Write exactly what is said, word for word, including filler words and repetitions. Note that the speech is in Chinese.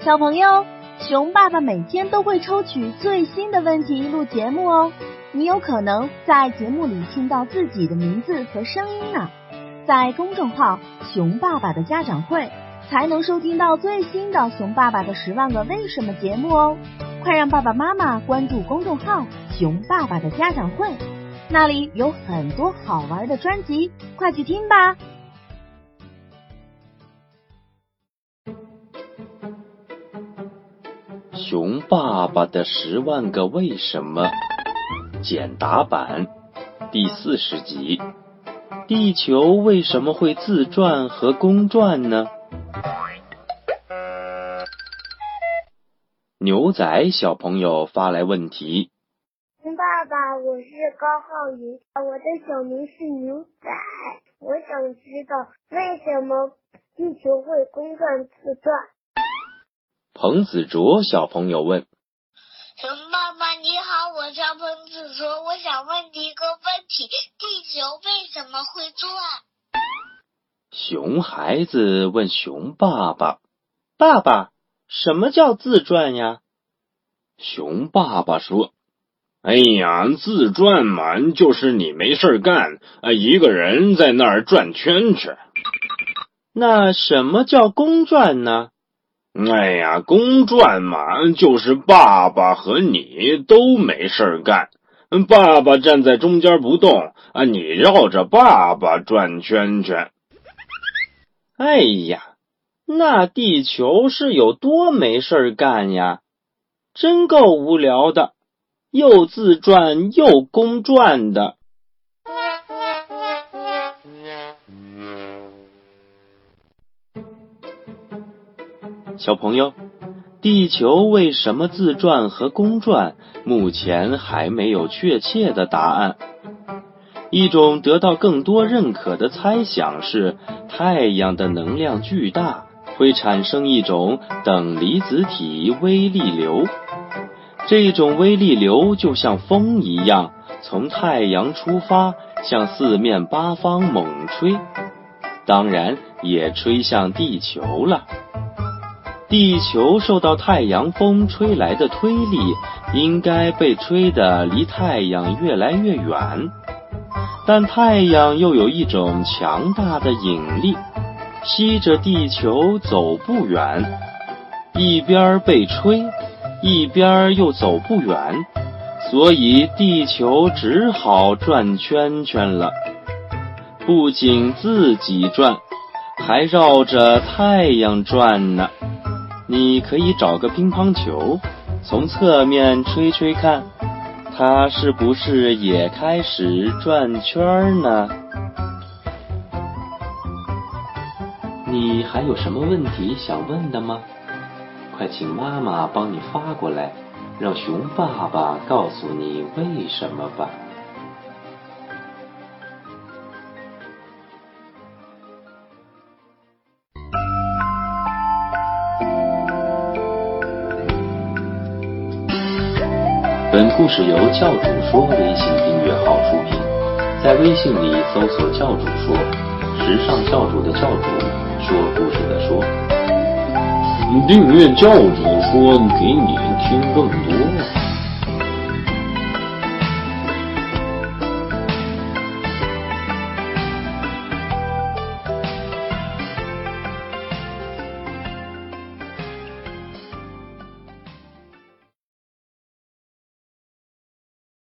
小朋友，熊爸爸每天都会抽取最新的问题录节目哦，你有可能在节目里听到自己的名字和声音呢。在公众号熊爸爸的家长会才能收听到最新的熊爸爸的十万个为什么节目哦。快让爸爸妈妈关注公众号熊爸爸的家长会，那里有很多好玩的专辑，快去听吧。 熊爸爸的十万个为什么简答版第四十集，地球为什么会自转和公转呢？牛仔小朋友发来问题。 爸爸，我是高浩宇，我的小名是牛仔，我想知道为什么地球会公转自转。 彭子卓小朋友问。 熊爸爸你好，我叫彭子卓，我想问你一个问题，地球为什么会转？ 熊孩子问熊爸爸，爸爸，什么叫自转呀？熊爸爸说， 哎呀，自转嘛，就是你没事干，一个人在那儿转圈圈。 那什么叫公转呢？ 哎呀，公转嘛，就是爸爸和你都没事干，爸爸站在中间不动，你绕着爸爸转圈圈。 哎呀，那地球是有多没事干呀？真够无聊的，又自转又公转的。小朋友，地球为什么自转和公转，目前还没有确切的答案。一种得到更多认可的猜想是，太阳的能量巨大，会产生一种等离子体微粒流。这种微粒流就像风一样，从太阳出发，向四面八方猛吹，当然也吹向地球了。地球受到太阳风吹来的推力，应该被吹得离太阳越来越远，但太阳又有一种强大的引力，吸着地球走不远，一边被吹，一边又走不远，所以地球只好转圈圈了。不仅自己转，还绕着太阳转呢。你可以找个乒乓球，从侧面吹吹看，它是不是也开始转圈呢？你还有什么问题想问的吗？快请妈妈帮你发过来，让熊爸爸告诉你为什么吧。本故事由教主说微信订阅号出品，在微信里搜索教主说，时尚教主的教主，说故事的说。 订阅教主说，给你听更多。